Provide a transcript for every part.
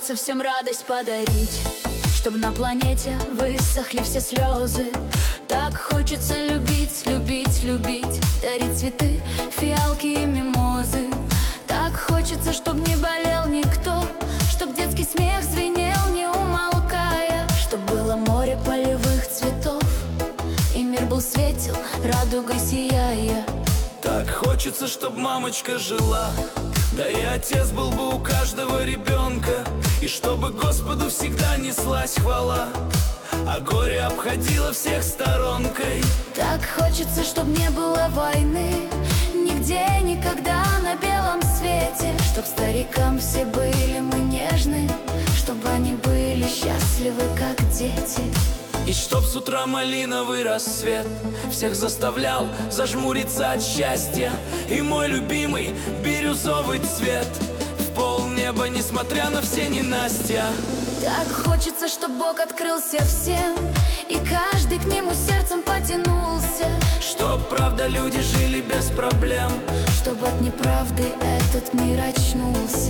хочется всем радость подарить, чтобы на планете высохли все слезы. Так хочется любить, любить, любить, дарить цветы, фиалки и мимозы. Так хочется, чтоб не болел никто, чтоб детский смех звенел не умолкая, чтоб было море полевых цветов и мир был светел, радугой сияя. Так хочется, чтоб мамочка жила, да и отец был бы у каждого ребенка, и чтобы Господу всегда неслась хвала, а горе обходило всех сторонкой. Так хочется, чтоб не было войны нигде, никогда на белом свете, чтоб старикам все были мы нежны, чтобы они были счастливы, как дети. И чтоб с утра малиновый рассвет всех заставлял зажмуриться от счастья, и мой любимый бирюзовый цвет в полнеба, несмотря на все ненастья. Так хочется, чтоб Бог открылся всем, и каждый к нему сердцем потянулся, Чтоб, правда, люди жили без проблем, чтоб от неправды этот мир очнулся.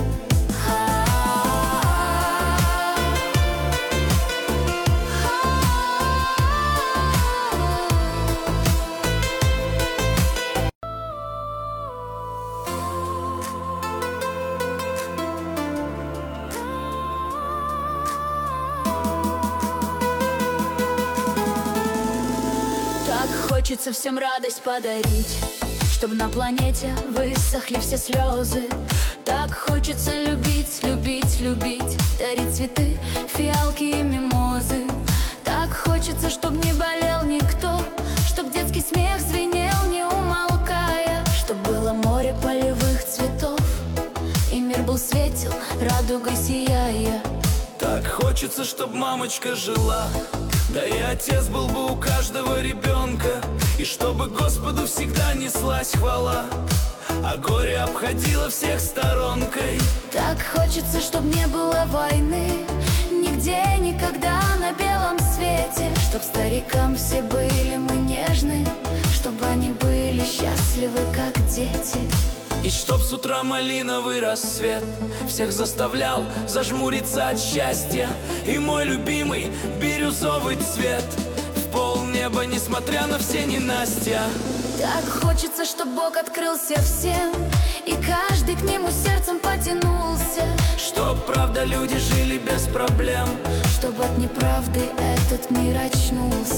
Хочется всем радость подарить, чтобы на планете высохли все слезы. Так хочется любить, любить, любить, дарить цветы, фиалки и мимозы. Так хочется, чтоб не болел никто, чтоб детский смех звенел не умолкая, чтоб было море полевых цветов и мир был светел, радугой сияя. Так хочется, чтоб мамочка жила, да и отец был бы у каждого ребенка, и чтобы Господу всегда неслась хвала, а горе обходило всех сторонкой. Так хочется, чтоб не было войны нигде, никогда на белом свете, чтоб старикам все были мы нежны, чтобы они были счастливы, как дети. И чтоб с утра малиновый рассвет всех заставлял зажмуриться от счастья, и мой любимый бирюзовый цвет в полнеба, несмотря на все ненастья. Так хочется, чтоб Бог открылся всем, и каждый к нему сердцем потянулся, чтоб, правда, люди жили без проблем, чтоб от неправды этот мир очнулся.